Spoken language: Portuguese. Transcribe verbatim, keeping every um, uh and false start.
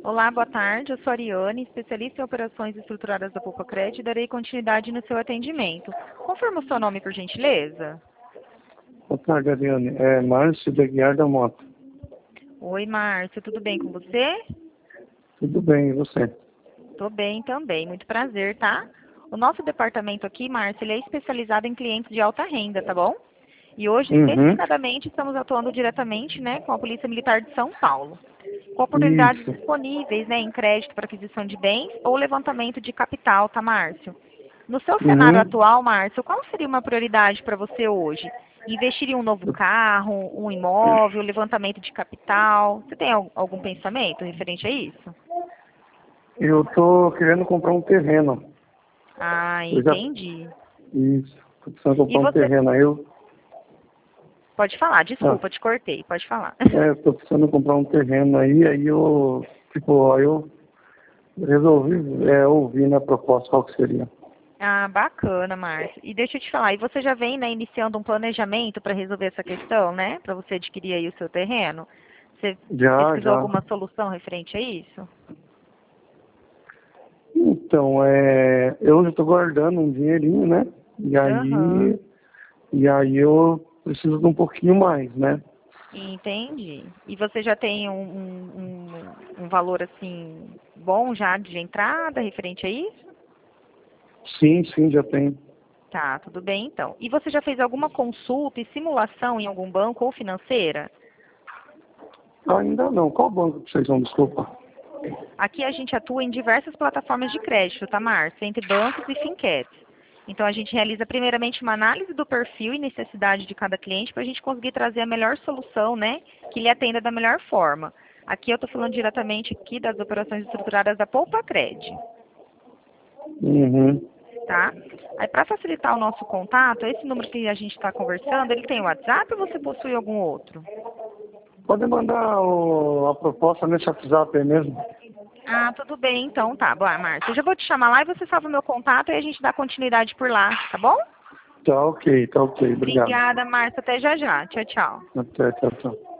Olá, boa tarde. Eu sou a Ariane, especialista em operações estruturadas da Poupa Cred e darei continuidade no seu atendimento. Confirma o seu nome, por gentileza? Boa tarde, Ariane. É Márcio de Aguiar da Mota. Oi, Márcio, tudo bem com você? Tudo bem, e você? Tô bem também, muito prazer, tá? O nosso departamento aqui, Márcio, ele é especializado em clientes de alta renda, tá bom? E hoje, Uhum. especificadamente, estamos atuando diretamente, né, com a Polícia Militar de São Paulo, com oportunidades Isso. disponíveis, né, em crédito para aquisição de bens ou levantamento de capital, tá, Márcio? No seu cenário Uhum. atual, Márcio, qual seria uma prioridade para você hoje? Investir em um novo carro, um imóvel, levantamento de capital? Você tem al- algum pensamento referente a isso? Eu tô querendo comprar um terreno. Ah, Eu já... entendi. Isso. Tô precisando E comprar um você... terreno. Aí eu... Pode falar, Ah, desculpa, te cortei, pode falar. é, eu tô precisando comprar um terreno aí, aí eu... Tipo, aí eu resolvi é, ouvir na proposta qual que seria. Ah, bacana, Márcio. E deixa eu te falar, e você já vem, né, iniciando um planejamento para resolver essa questão, né? Para você adquirir aí o seu terreno? Você Já, pesquisou já. alguma solução referente a isso? Então, é... eu já tô guardando um dinheirinho, né? E Aham, aí... E aí eu preciso de um pouquinho mais, né? entendi. E você já tem um, um, um, um valor, assim, bom já de entrada referente a isso? Sim, sim, já tem. Tá, tudo bem então. E você já fez alguma consulta e simulação em algum banco ou financeira? Ainda não. Qual banco que vocês vão, desculpa? Aqui a gente atua em diversas plataformas de crédito, tá, Márcia? Entre bancos e fintechs. Então a gente realiza primeiramente uma análise do perfil e necessidade de cada cliente para a gente conseguir trazer a melhor solução, né, que lhe atenda da melhor forma. Aqui eu estou falando diretamente aqui das operações estruturadas da Poupa Cred, Uhum. tá? Aí para facilitar o nosso contato, esse número que a gente está conversando, ele tem WhatsApp ou você possui algum outro? Pode mandar o- a proposta nesse WhatsApp aí mesmo. Ah, tudo bem, então tá. Boa, Márcia. Eu já vou te chamar lá e você salva o meu contato e a gente dá continuidade por lá, tá bom? Tá ok, tá ok. Obrigado. Obrigada, Márcia. Até já já. Tchau, tchau. Até, tchau, tchau.